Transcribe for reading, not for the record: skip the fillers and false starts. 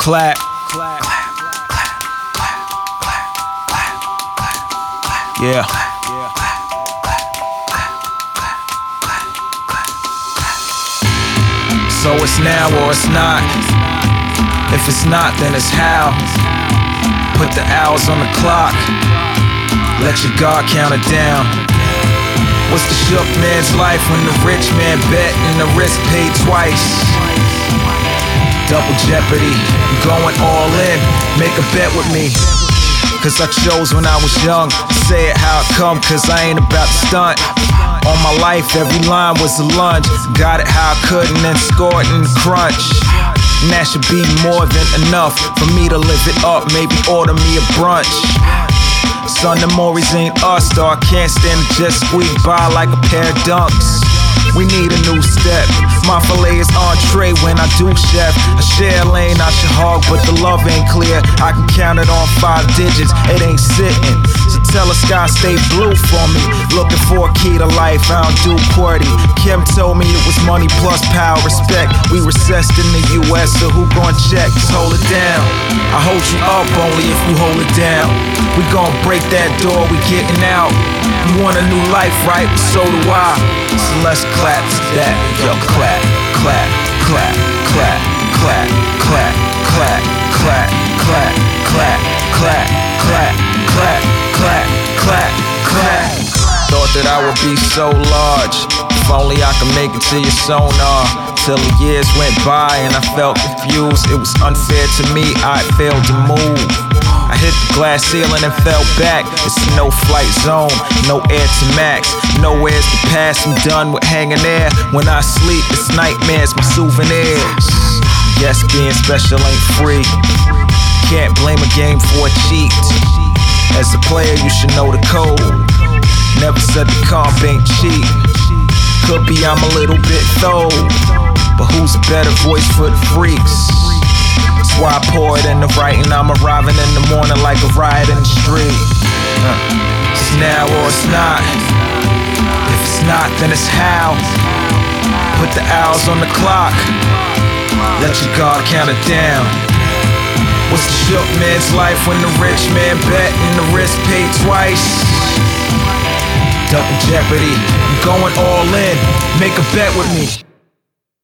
clap. Yeah. So it's now or it's not. If it's not, then it's how. Put the hours on the clock. Let your God count it down. What's the shook man's life when the rich man bet and the risk paid twice? Double jeopardy, going all in, make a bet with me. Cause I chose when I was young, say it how it come, cause I ain't about to stunt. All my life, every line was a lunge. Got it how I could and then scored in the crunch. And that should be more than enough for me to live it up, maybe order me a brunch. Son, the Morris ain't us, though I can't stand to just squeak by like a pair of dunks. We need a new step. My filet is entree when I do chef. A share lane I should hog, but the love ain't clear. I can count it on 5 digits, it ain't sitting. So tell the sky stay blue for me. Looking for a key to life, I don't do QWERTY. Kim told me it was money plus power, respect. We recessed in the US, so who gon' check? Just hold it down. I hold you up only if you hold it down. We gon' break that door, we getting out. You want a new life, right? So do I. So let's clap to that. Yo, clap, clap, clap, clap, clap, clap, clap, clap, clap, clap, clap, clap, clap, clap, clap, clap. Thought that I would be so large, if only I could make it to your sonar. Till the years went by and I felt confused. It was unfair to me, I failed to move. I hit the glass ceiling and fell back. It's a no-flight zone, no air to max. Nowhere's to pass, I'm done with hanging there. When I sleep, it's nightmares, my souvenirs. Yes, being special ain't free. Can't blame a game for a cheat. As a player, you should know the code. Never said the comp ain't cheap. Could be I'm a little bit though, but who's a better voice for the freaks? That's why I pour it in the writing. I'm arriving in the morning like a riot in the street. It's now or it's not. If it's not, then it's how. Put the hours on the clock. Let your God count it down. What's the shook man's life when the rich man bet and the risk paid twice? Double jeopardy, I'm going all in, make a bet with me.